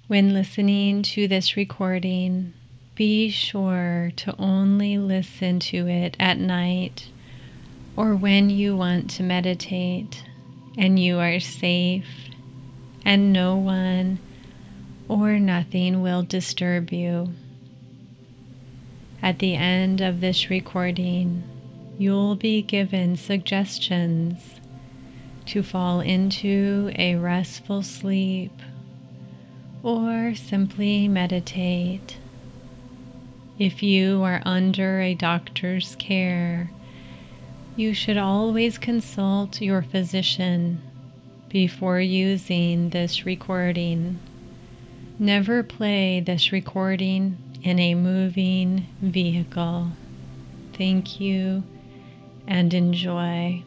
When listening to this recording, be sure to only listen to it at night or when you want to meditate and you are safe and no one or nothing will disturb you. At the end of this recording, you'll be given suggestions to fall into a restful sleep or simply meditate. If you are under a doctor's care, you should always consult your physician before using this recording. Never play this recording in a moving vehicle. Thank you and enjoy.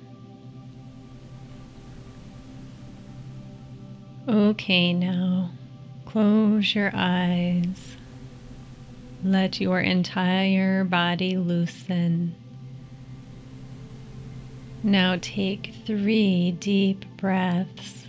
Okay, now close your eyes. Let your entire body loosen. Now take 3 deep breaths.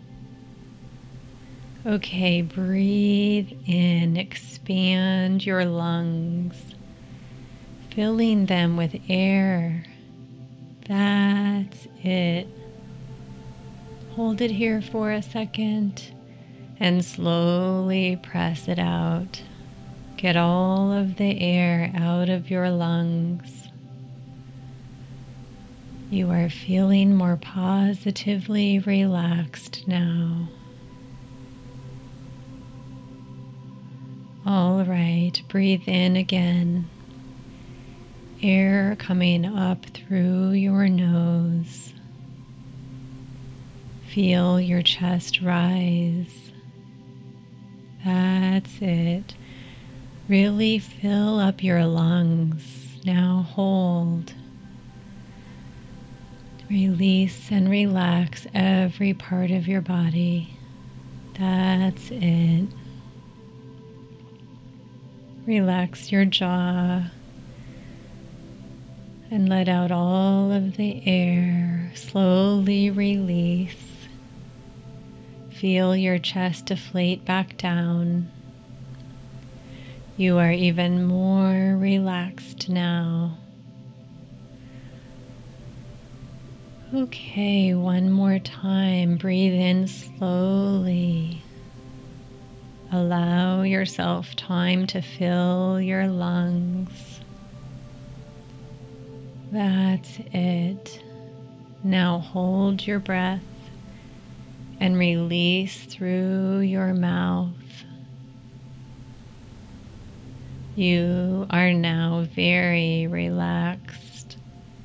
Okay, breathe in, expand your lungs, filling them with air. That's it. Hold it here for a second and slowly press it out. Get all of the air out of your lungs. You are feeling more positively relaxed now. All right, breathe in again. Air coming up through your nose. Feel your chest rise. That's it. Really fill up your lungs. Now hold. Release and relax every part of your body. That's it. Relax your jaw and let out all of the air. Slowly release. Feel your chest deflate back down. You are even more relaxed now. Okay, one more time. Breathe in slowly. Allow yourself time to fill your lungs. That's it. Now hold your breath and release through your mouth. You are now very relaxed.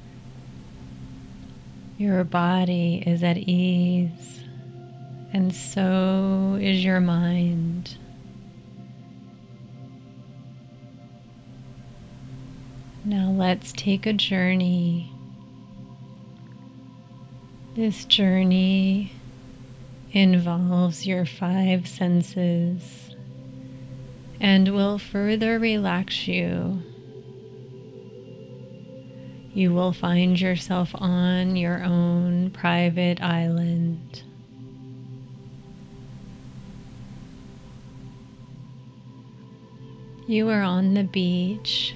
Your body is at ease, and so is your mind. Now let's take a journey. This journey involves your 5 senses and will further relax you. You will find yourself on your own private island. You are on the beach.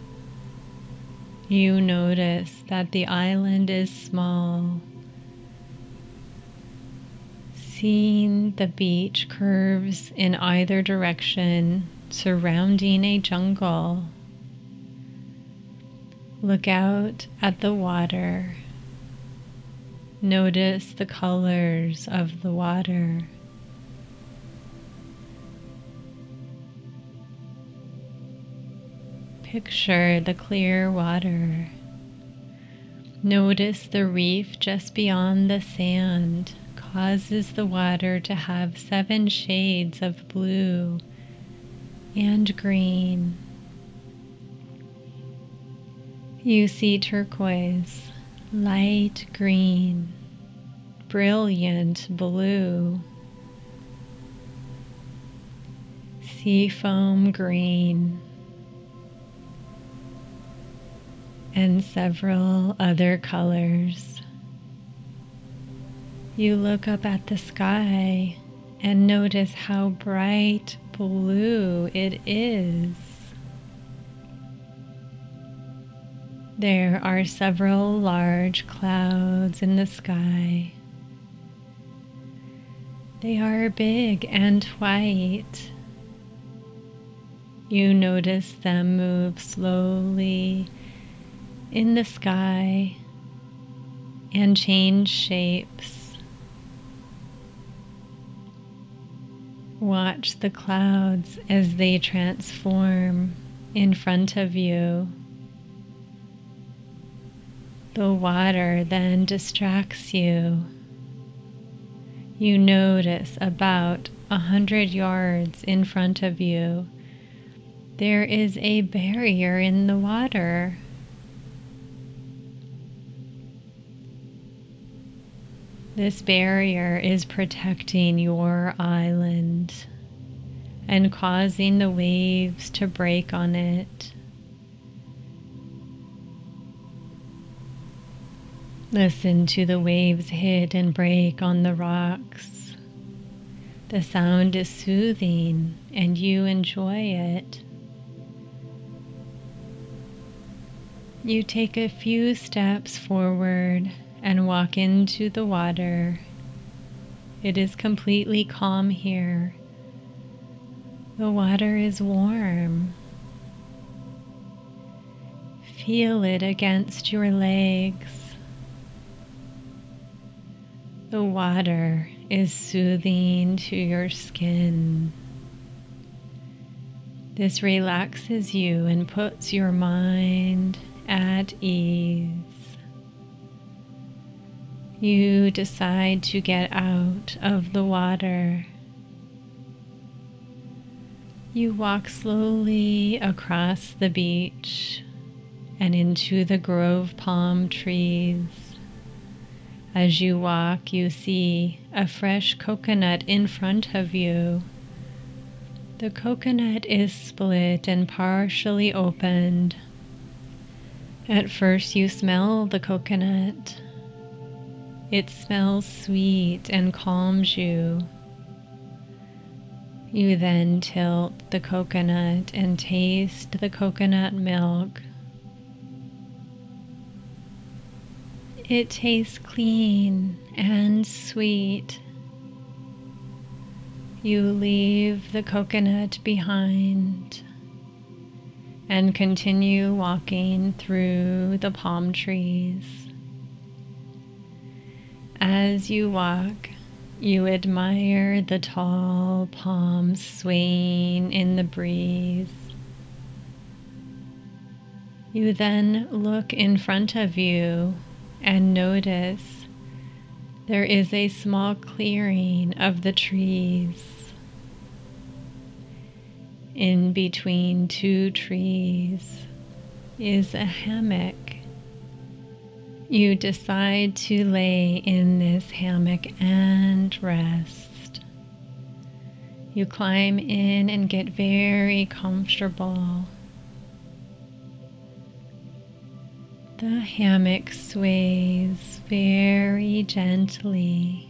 You notice that the island is small. Seeing the beach curves in either direction, surrounding a jungle. Look out at the water. Notice the colors of the water. Picture the clear water. Notice the reef just beyond the sand causes the water to have 7 shades of blue and green. You see turquoise, light green, brilliant blue, seafoam green, and several other colors. You look up at the sky and notice how bright blue it is. There are several large clouds in the sky. They are big and white. You notice them move slowly in the sky and change shapes. Watch the clouds as they transform in front of you. The water then distracts you. You notice about 100 yards in front of you, there is a barrier in the water. This barrier is protecting your island and causing the waves to break on it. Listen to the waves hit and break on the rocks. The sound is soothing and you enjoy it. You take a few steps forward and walk into the water. It is completely calm here. The water is warm. Feel it against your legs. The water is soothing to your skin. This relaxes you and puts your mind at ease. You decide to get out of the water. You walk slowly across the beach and into the grove palm trees. As you walk, you see a fresh coconut in front of you. The coconut is split and partially opened. At first, you smell the coconut. It smells sweet and calms you. You then tilt the coconut and taste the coconut milk. It tastes clean and sweet. You leave the coconut behind and continue walking through the palm trees. As you walk, you admire the tall palms swaying in the breeze. You then look in front of you and notice there is a small clearing of the trees. In between two trees is a hammock. You decide to lay in this hammock and rest. You climb in and get very comfortable. The hammock sways very gently.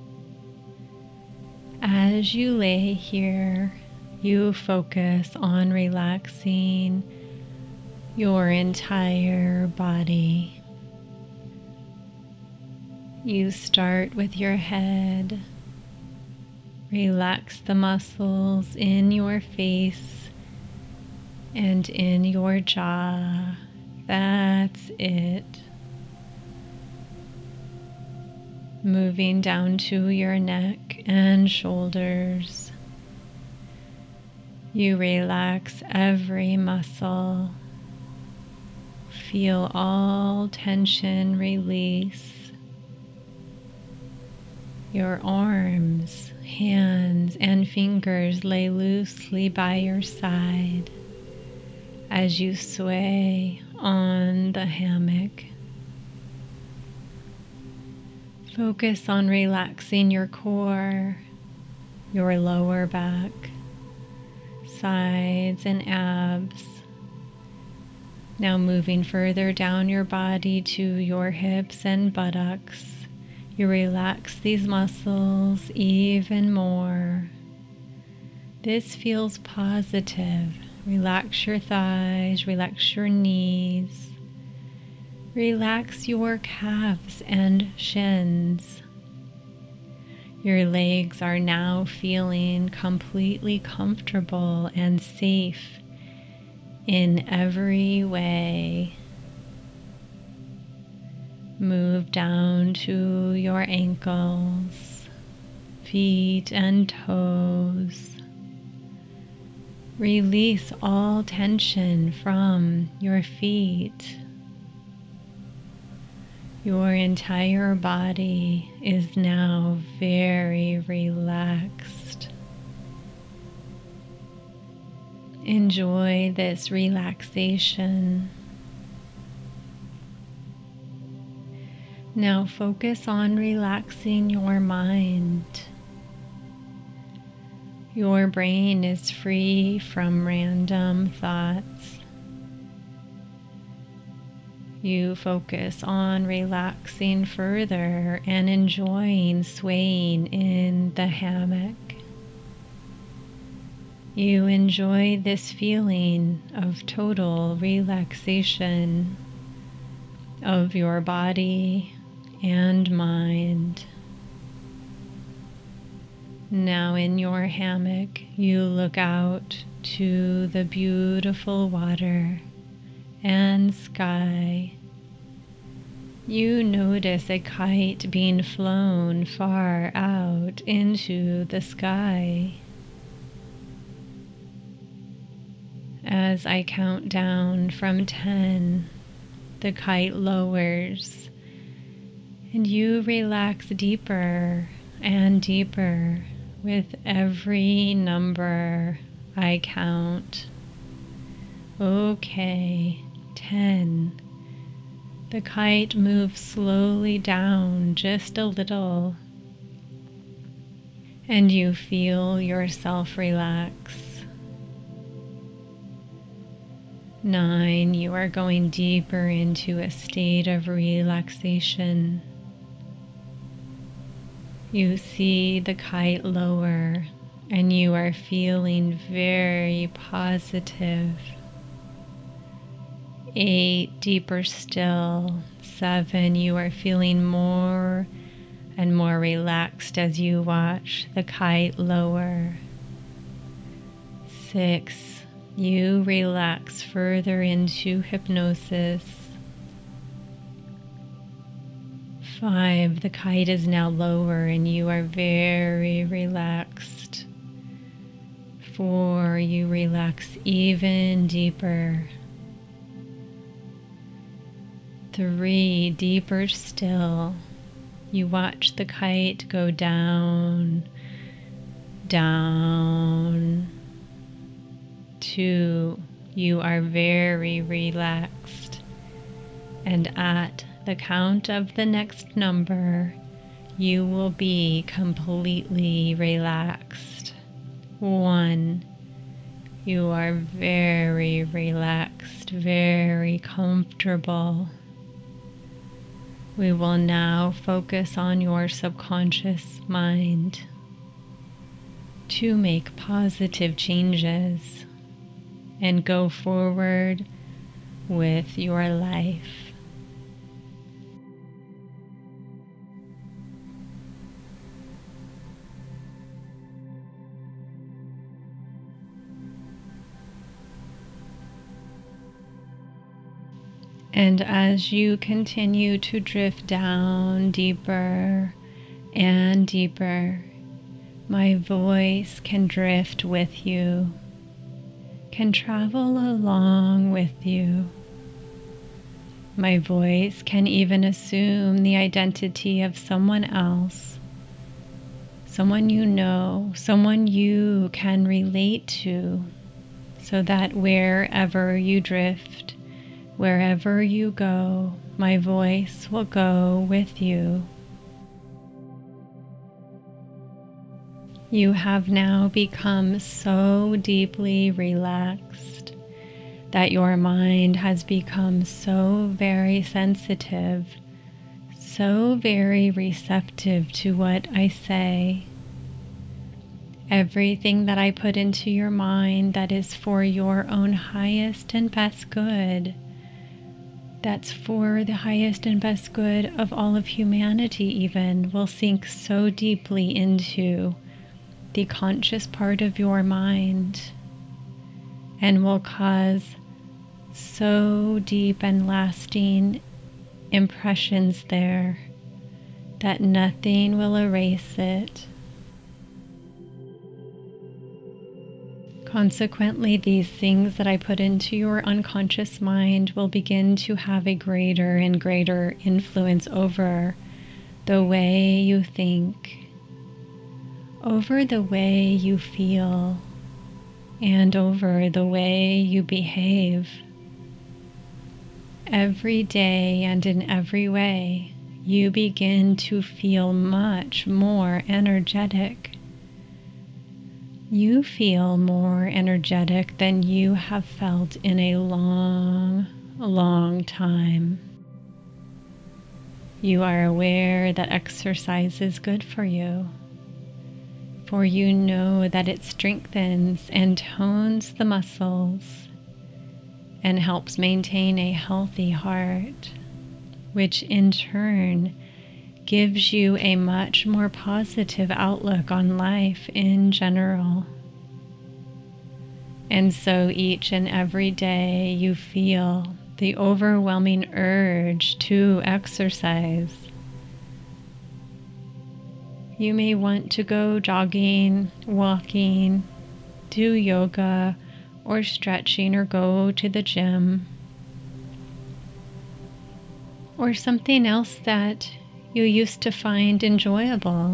As you lay here, you focus on relaxing your entire body. You start with your head. Relax the muscles in your face and in your jaw. That's it. Moving down to your neck and shoulders. You relax every muscle. Feel all tension release. Your arms, hands, and fingers lay loosely by your side as you sway on the hammock. Focus on relaxing your core, your lower back, sides, and abs. Now moving further down your body to your hips and buttocks, you relax these muscles even more. This feels positive. Relax your thighs, relax your knees, relax your calves and shins. Your legs are now feeling completely comfortable and safe in every way. Move down to your ankles, feet and toes. Release all tension from your feet. Your entire body is now very relaxed. Enjoy this relaxation. Now focus on relaxing your mind. Your brain is free from random thoughts. You focus on relaxing further and enjoying swaying in the hammock. You enjoy this feeling of total relaxation of your body and mind. Now in your hammock, you look out to the beautiful water and sky. You notice a kite being flown far out into the sky. As I count down from 10, the kite lowers, and you relax deeper and deeper with every number I count. Okay, 10. The kite moves slowly down just a little, and you feel yourself relax. 9, you are going deeper into a state of relaxation. You see the kite lower, and you are feeling very positive. 8, deeper still. 7, you are feeling more and more relaxed as you watch the kite lower. 6, you relax further into hypnosis. 5, the kite is now lower and you are very relaxed. 4, you relax even deeper. 3, deeper still. You watch the kite go down, down. 2, you are very relaxed. And at the count of the next number, you will be completely relaxed. 1, you are very relaxed, very comfortable. We will now focus on your subconscious mind to make positive changes and go forward with your life. And as you continue to drift down deeper and deeper, my voice can drift with you, can travel along with you. My voice can even assume the identity of someone else, someone you know, someone you can relate to, so that wherever you drift, wherever you go, my voice will go with you. You have now become so deeply relaxed that your mind has become so very sensitive, so very receptive to what I say. Everything that I put into your mind that is for your own highest and best good, that's for the highest and best good of all of humanity even, will sink so deeply into the conscious part of your mind and will cause so deep and lasting impressions there that nothing will erase it. Consequently, these things that I put into your unconscious mind will begin to have a greater and greater influence over the way you think, over the way you feel, and over the way you behave. Every day and in every way, you begin to feel much more energetic. You feel more energetic than you have felt in a long, long time. You are aware that exercise is good for you, for you know that it strengthens and tones the muscles and helps maintain a healthy heart, which in turn gives you a much more positive outlook on life in general. And so each and every day you feel the overwhelming urge to exercise. You may want to go jogging, walking, do yoga, or stretching, or go to the gym, or something else that you used to find enjoyable.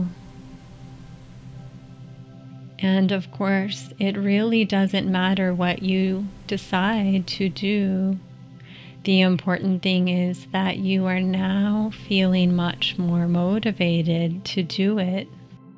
And of course, it really doesn't matter what you decide to do. The important thing is that you are now feeling much more motivated to do it.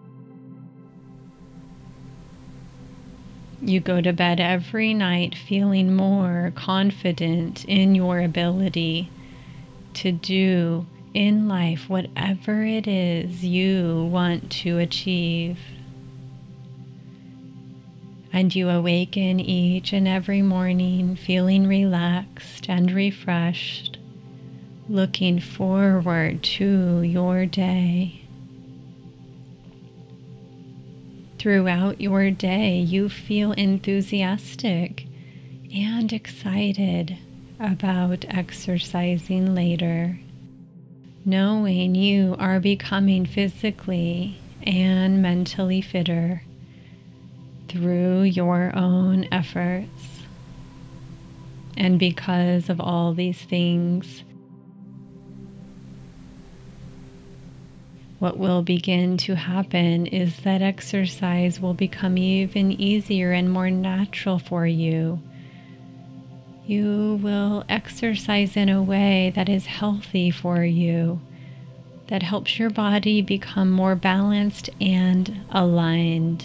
You go to bed every night feeling more confident in your ability to do in life whatever it is you want to achieve. And you awaken each and every morning feeling relaxed and refreshed, looking forward to your day. Throughout your day, you feel enthusiastic and excited about exercising later, knowing you are becoming physically and mentally fitter through your own efforts. And because of all these things, what will begin to happen is that exercise will become even easier and more natural for you. You will exercise in a way that is healthy for you, that helps your body become more balanced and aligned.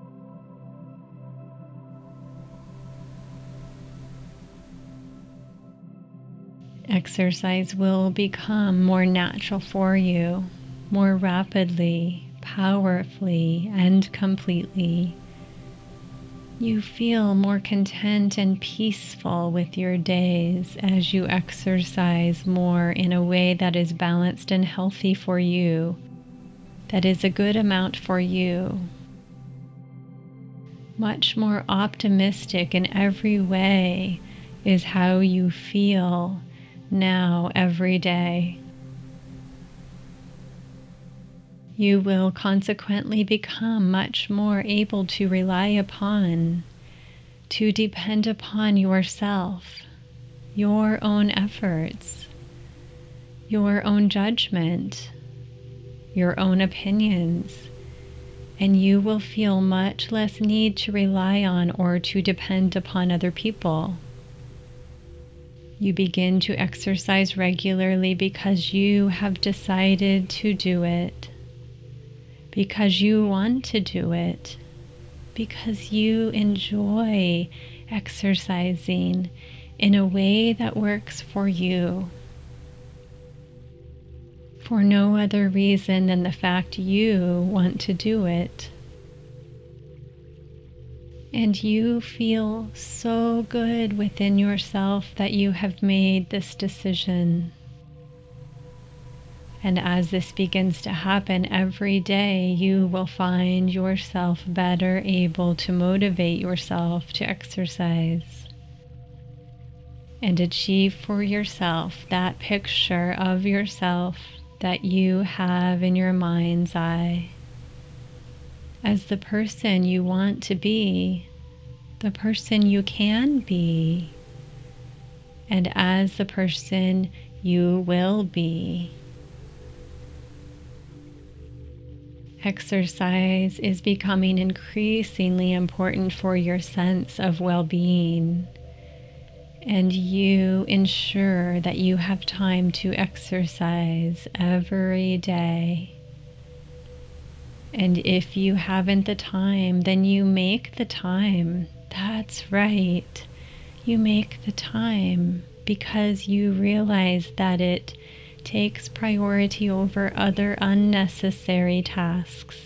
Exercise will become more natural for you, more rapidly, powerfully, and completely. You feel more content and peaceful with your days as you exercise more in a way that is balanced and healthy for you, that is a good amount for you. Much more optimistic in every way is how you feel now every day. You will consequently become much more able to rely upon, to depend upon yourself, your own efforts, your own judgment, your own opinions, and you will feel much less need to rely on or to depend upon other people. You begin to exercise regularly because you have decided to do it, because you want to do it, because you enjoy exercising in a way that works for you. for no other reason than the fact you want to do it. And you feel so good within yourself that you have made this decision. And as this begins to happen every day, you will find yourself better able to motivate yourself to exercise and achieve for yourself that picture of yourself that you have in your mind's eye as the person you want to be, the person you can be, and as the person you will be. Exercise is becoming increasingly important for your sense of well-being, and you ensure that you have time to exercise every day. And if you haven't the time, then you make the time. That's right. You make the time because you realize that it takes priority over other unnecessary tasks.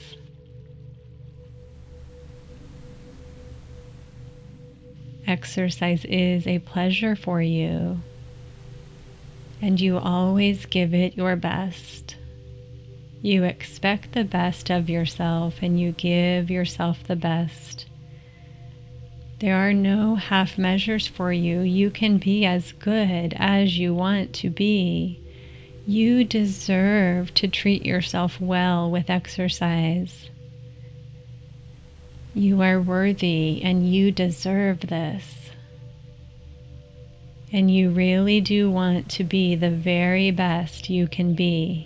Exercise is a pleasure for you, and you always give it your best. You expect the best of yourself, and you give yourself the best. There are no half measures for you. You can be as good as you want to be. You deserve to treat yourself well with exercise. You are worthy and you deserve this. And you really do want to be the very best you can be.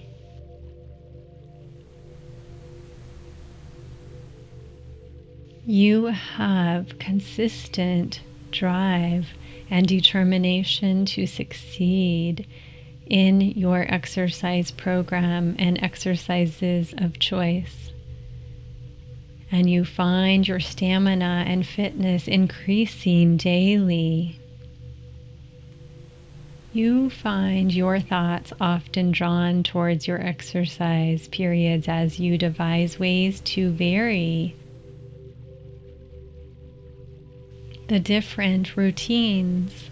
You have consistent drive and determination to succeed in your exercise program and exercises of choice. And you find your stamina and fitness increasing daily. You find your thoughts often drawn towards your exercise periods as you devise ways to vary the different routines.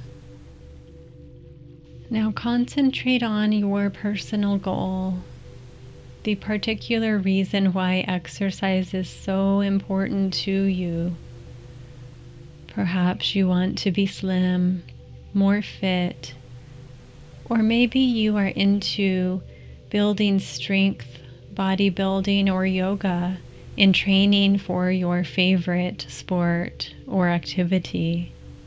Now concentrate on your personal goal, the particular reason why exercise is so important to you. Perhaps you want to be slim, more fit, or maybe you are into building strength, bodybuilding, or yoga in training for your favorite sport or activity.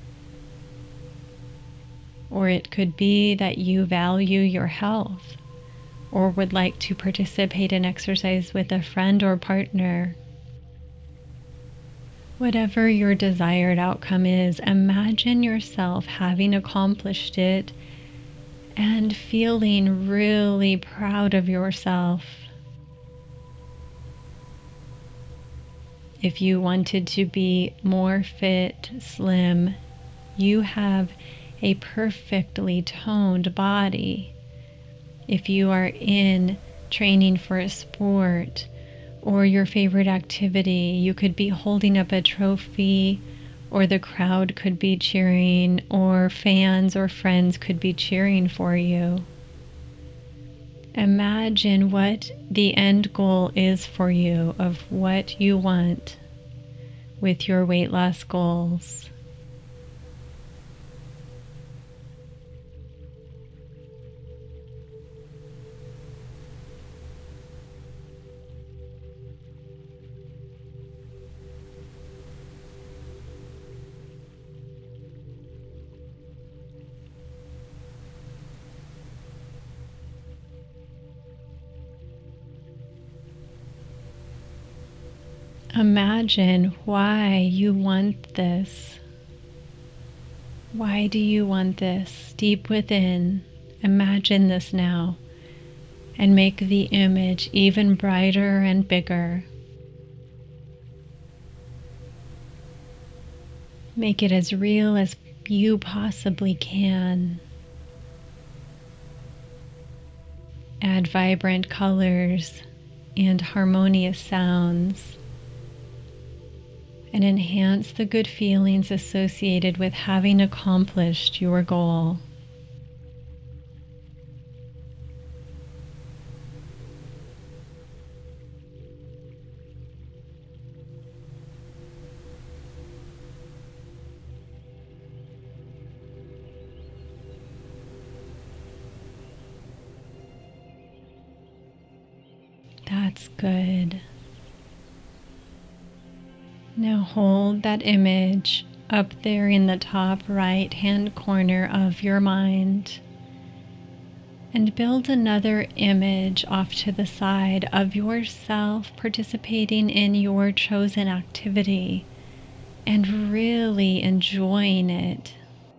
Or it could be that you value your health or would like to participate in exercise with a friend or partner. Whatever your desired outcome is, imagine yourself having accomplished it and feeling really proud of yourself. If you wanted to be more fit, slim, you have a perfectly toned body. If you are in training for a sport or your favorite activity, you could be holding up a trophy, or the crowd could be cheering, or fans or friends could be cheering for you. Imagine what the end goal is for you of what you want with your weight loss goals. Imagine why you want this. Why do you want this? Deep within, imagine this now and make the image even brighter and bigger. Make it as real as you possibly can. Add vibrant colors and harmonious sounds, and enhance the good feelings associated with having accomplished your goal. That's good. Now hold that image up there in the top right hand corner of your mind and build another image off to the side of yourself participating in your chosen activity and really enjoying it.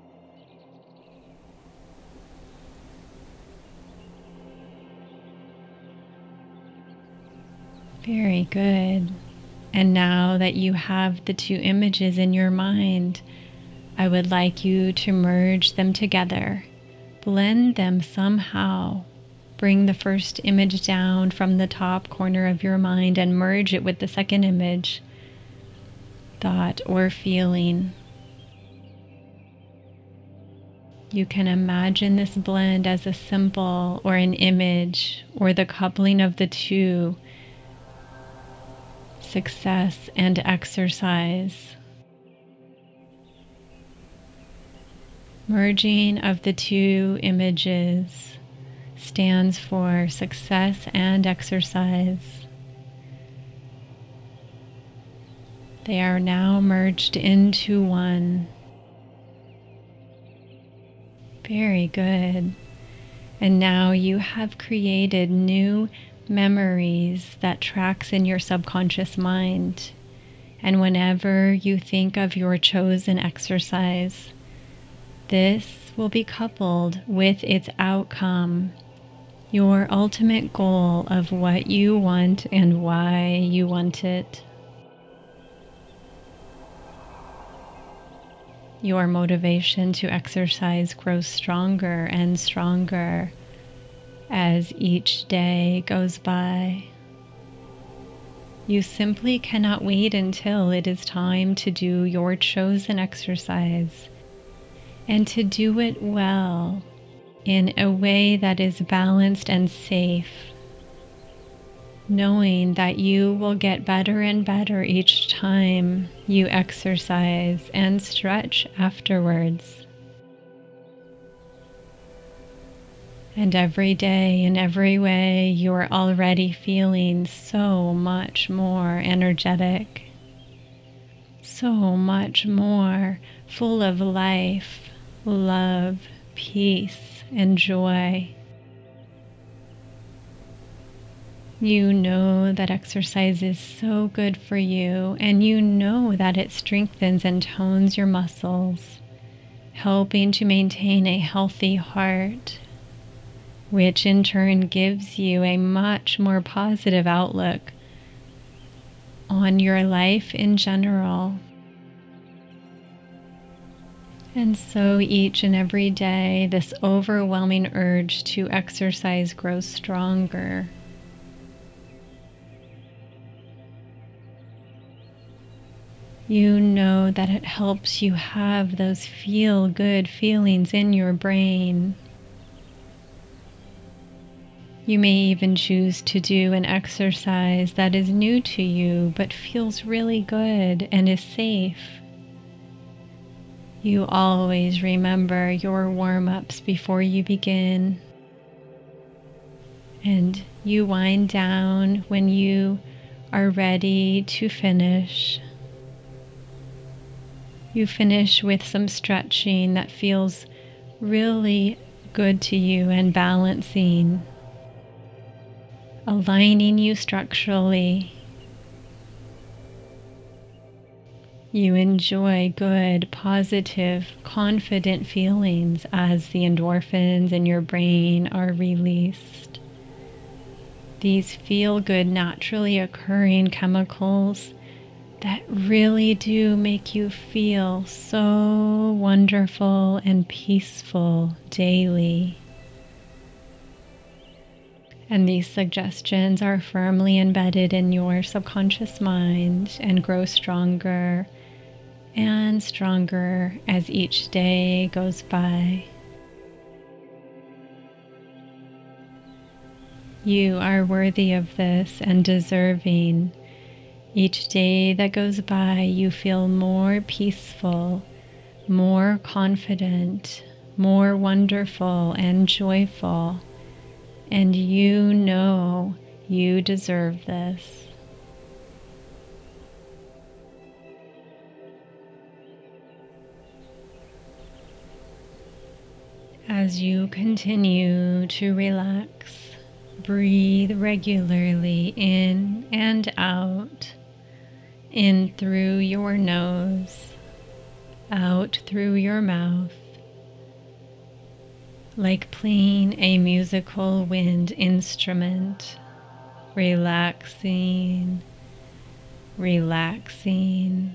Very good. And now that you have the two images in your mind, I would like you to merge them together. Blend them somehow. Bring the first image down from the top corner of your mind and merge it with the second image, thought, or feeling. You can imagine this blend as a symbol or an image or the coupling of the two, success and exercise. Merging of the two images stands for success and exercise. They are now merged into one. Very good. And now you have created new memories that tracks in your subconscious mind. And whenever you think of your chosen exercise, this will be coupled with its outcome, your ultimate goal of what you want and why you want it. Your motivation to exercise grows stronger and stronger as each day goes by. You simply cannot wait until it is time to do your chosen exercise, and to do it well in a way that is balanced and safe, knowing that you will get better and better each time you exercise and stretch afterwards. And every day, in every way, you are already feeling so much more energetic, so much more full of life, love, peace, and joy. You know that exercise is so good for you, and you know that it strengthens and tones your muscles, helping to maintain a healthy heart, which in turn gives you a much more positive outlook on your life in general. And so each and every day, this overwhelming urge to exercise grows stronger. You know that it helps you have those feel-good feelings in your brain. You may even choose to do an exercise that is new to you but feels really good and is safe. You always remember your warm-ups before you begin, and you wind down when you are ready to finish. You finish with some stretching that feels really good to you and balancing, aligning you structurally. You enjoy good, positive, confident feelings as the endorphins in your brain are released. These feel good, naturally occurring chemicals that really do make you feel so wonderful and peaceful daily. And these suggestions are firmly embedded in your subconscious mind and grow stronger and stronger as each day goes by. You are worthy of this and deserving. Each day that goes by, you feel more peaceful, more confident, more wonderful and joyful. And you know you deserve this. As you continue to relax, breathe regularly in and out, in through your nose, out through your mouth, like playing a musical wind instrument, relaxing, relaxing,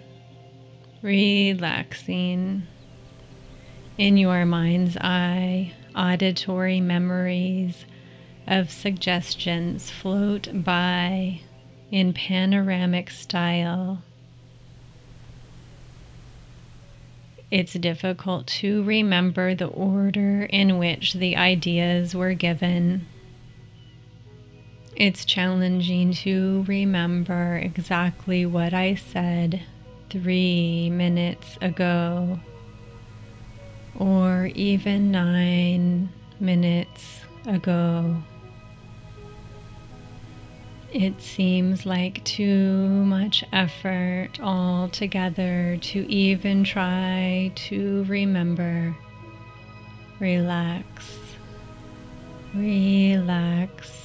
relaxing. In your mind's eye, auditory memories of suggestions float by in panoramic style. It's difficult to remember the order in which the ideas were given. It's challenging to remember exactly what I said 3 minutes ago, or even 9 minutes ago. It seems like too much effort altogether to even try to remember. Relax, relax.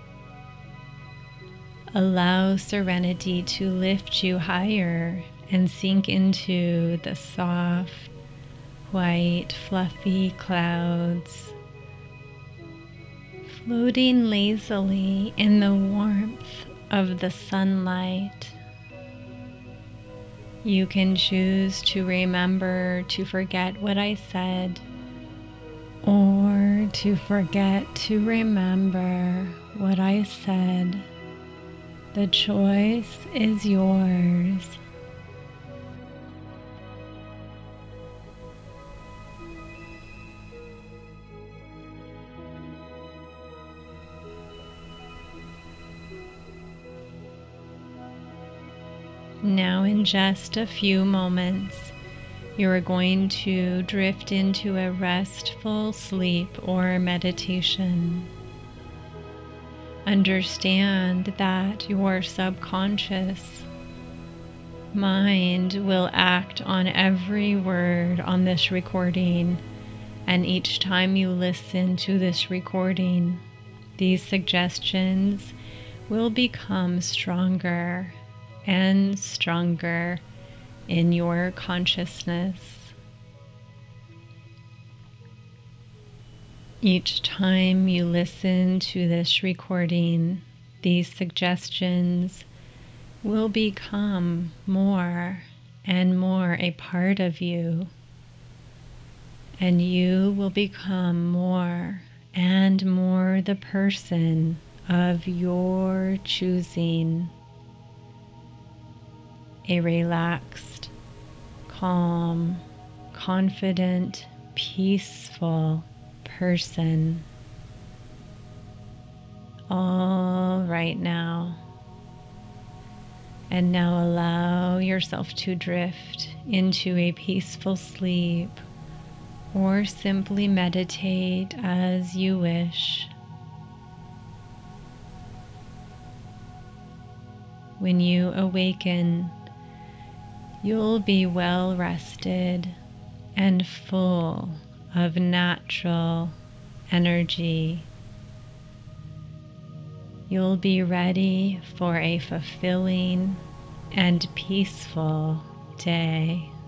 Allow serenity to lift you higher and sink into the soft, white, fluffy clouds, floating lazily in the warmth of the sunlight. You can choose to remember to forget what I said, or to forget to remember what I said. The choice is yours. Now, in just a few moments, you are going to drift into a restful sleep or meditation. Understand that your subconscious mind will act on every word on this recording, and each time you listen to this recording, these suggestions will become stronger and stronger in your consciousness. Each time you listen to this recording, these suggestions will become more and more a part of you, and you will become more and more the person of your choosing. A relaxed, calm, confident, peaceful person. All right now. And now allow yourself to drift into a peaceful sleep, or simply meditate as you wish. When you awaken, you'll be well rested and full of natural energy. You'll be ready for a fulfilling and peaceful day.